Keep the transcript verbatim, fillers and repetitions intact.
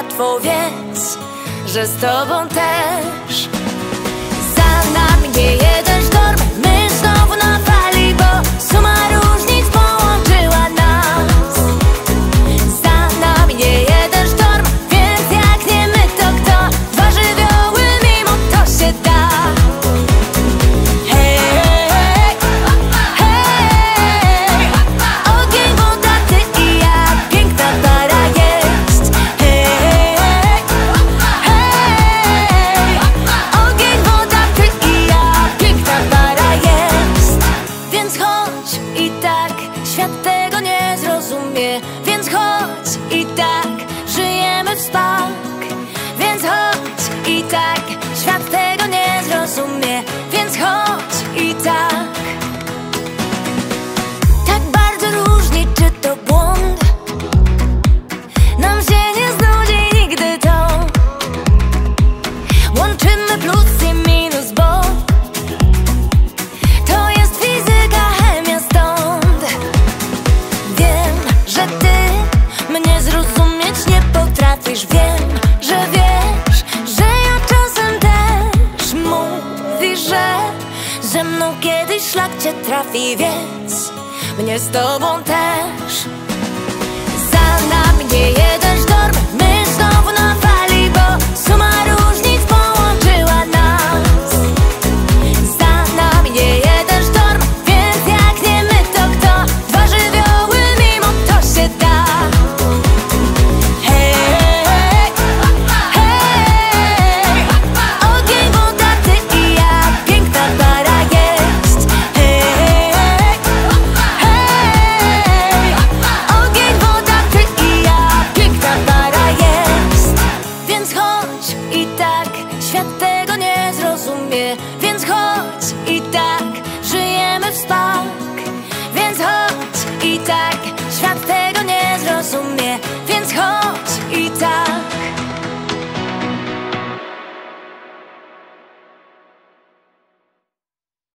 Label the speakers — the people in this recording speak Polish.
Speaker 1: łatwo, więc że z tobą też. Za nami nie jeden sztorm, my znowu na fali, bo suma różnic połączyła nas. Za nami nie jeden sztorm, więc jak nie my, to kto? Dwa żywioły, mimo to się da. Hej, hej, hej, ogień, woda, ty i ja, piękna para jest. Hej, hej, ogień, woda, ty i ja, piękna para jest. Więc chodź i tak, świat tego nie zrozumie. Więc chodź i tak, żyjemy w spak. Więc chodź i tak, świat tego nie zrozumie. Więc chodź i tak. Tak bardzo różni, czy to błąd? Nam się nie znudzi nigdy to. Łączymy plus i minus, bo to jest fizyka, chemia, stąd. Wiem, że ty mnie zrozumieć nie potrafisz. Wiem, że wiesz, że ja czasem też. Mówisz, że ze mną kiedyś szlak cię trafi, więc mnie z tobą też. Za nami nie jeden sztorm, my znowu na fali, bo suma różnic połączyła nas. Za nami nie jeden sztorm, więc jak nie my, to kto? Dwa żywioły, mimo to się da. Hej, hej, ogień, woda, ty i ja, piękna para jest. Hej, hej, ogień, woda, ty i ja, piękna para jest. Więc chodź i tak, świat tego nie zrozumie. Więc chodź i